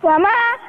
Mama.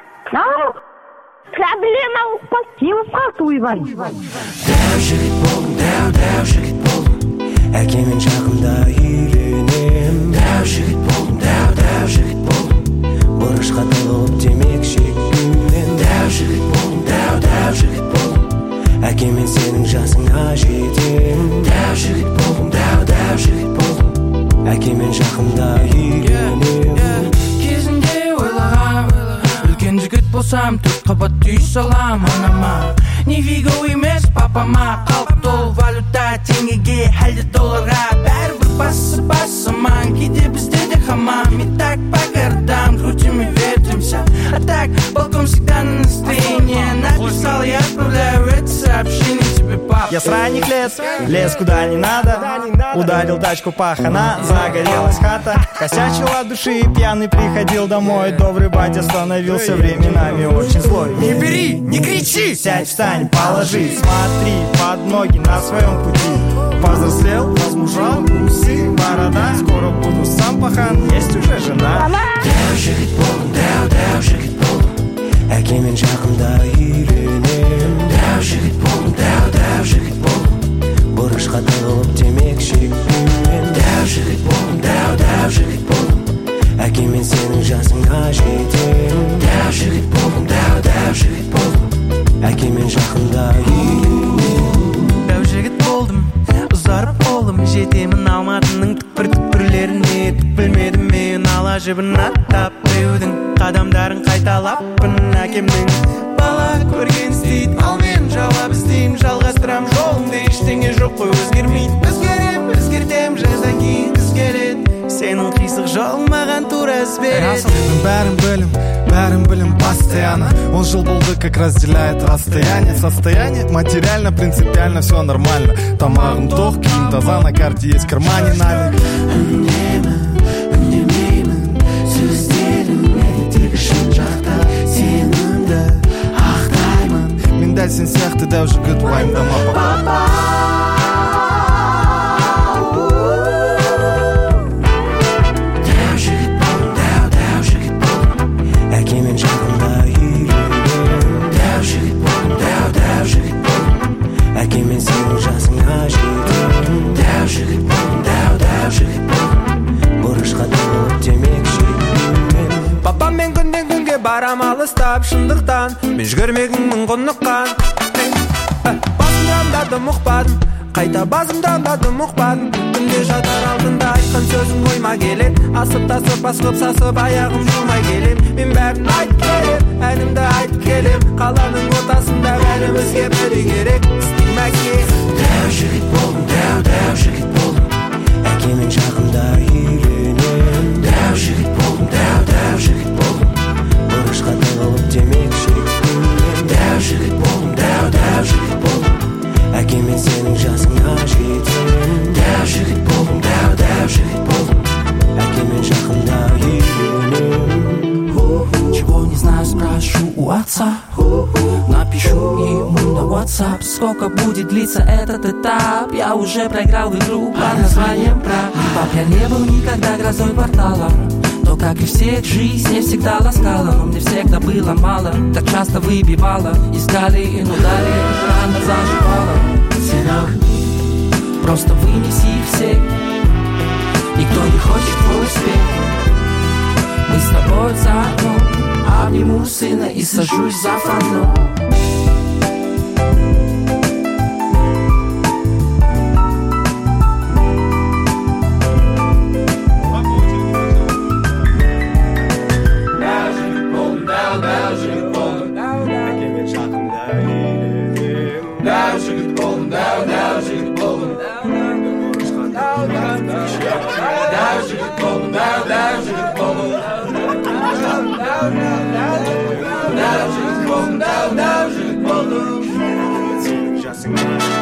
Проблема упал. Не упал, туйбан. Дәу жігіт болдым, дәу жігіт болдым. Әкемен жақында үйленем. Дәу жігіт болдым, дәу жігіт болдым. Бұрышқа тығылып темек шекпеймін. Дәу жігіт болдым, дәу жігіт болдым. Әкемен сенің жасыңа жетем. Дәу жігіт болдым, дәу жігіт болдым. Әкемен жақында үйленем. Кезінде ойлағам, үлкен жігіт болсам төрт қабат үй салам анама. Невиго емес папама, қалып толы валюта теңгеге, әлде долларға. Бәрібір басы-басыман, кейде бізде де хамам. И так по городам крутим и вертимся. А так, балкон всегда на настроение. Написал, я отправляю это сообщение тебе, пап. Я с ранних лет лез куда не надо. Ударил тачку пахана, загорелась хата. Косячил от души и пьяный приходил домой. Добрый батя становился временами очень злой. Не бери, не кричи! Сядь, встань, положи, смотри под ноги на своем пути. Повзрослел, возмужал, усы, борода. Скоро буду сам пахан, есть уже жена. Дәу жігіт болдым, дәу жігіт болдым. Әкемен жақында үйленем. Дәу жігіт болдым, дәу жігіт болдым. Бұрышқа тығылып темек шекпеймін. Дәу жігіт болдым, дәу жігіт болдым. Әкемен сенің жасыңа жетем. Дәу жігіт болдым, дәу жігіт болдым. Әкемен жақында үйленем. Дәу жігіт болдым, ұзарып қолым. Жетемін Алматының түкпір-түкпірлеріне. Түк білмедім мен ала жібін аттап. Біреудің қадамдарын қайталаппын әкемнің. Бала көрген істейді, ал мен жауап іздеймін. Жалғастырам жолымды, ештеңе жоқ қой өзгермейді. Өзгерем, өзгертем жаздан кейін күз келеді. Сенің қисық жолың маған тура іздереді. Бәрін білім постоянно. Он жил болды, как разделяет расстояние. Состояние материально, принципиально все нормально. Тамағым тоқ, киім таза, на карте есть в кармане налик. Үндемеймін, сөздеріңе тек шын жақта сенімді ақтаймын. Мен дәл сен сияқты дәу жігіт, уайымдама папа. Әкемен жақында үйленем. Дәу жігіт болдым, дәу жігіт болдым. Әкемен сенің жасыңа жетем. Дәу жігіт болдым, дәу жігіт болдым. Бұрышқа тығылып темек шекпеймін. Папаммен күннен күнге барам алыстап шындықтан. Мен жүгірмегіңмін құныққан. Басымды андадым ұқпадым, қайта басымды андадым ұқпадым. Күнде жатар алдында айтқан сөзің ойма келет. Асып-тасып, асқып, сасып, аяғым жумай келем. Мен бәрін айтып келем, әнімді айтып келем. Қаланың ортасында бәрімізге бірі керек. Істейм әке. Дәу жігіт болдым, дәу жігіт болдым. Әкемен жақында үйленем. Дәу жігіт болдым, дәу жігіт болдым. Бұрышқа тығылып темек шекпеймін. Дәу жігіт болдым, дәу жігіт болдым. Әкемен сенің жасыңа жетем. Дәу жігіт болдым, дәу жігіт болдым. Әкемен жақында үйленем. Чего не знаю, спрошу у отца. Напишу ему на WhatsApp, сколько будет длиться этот этап. Я уже проиграл в игру под названием брак. Пап, я не был никогда грозой квартала. То, как и всех, жизнь не всегда ласкала. Но мне всегда было мало, так часто выбивала. Искали, но далее рано заживала. Сынок, просто вынеси их всех. Никто не хочет твой успех. Мы с тобой заодно. Обниму сына и сажусь за фонарем. Just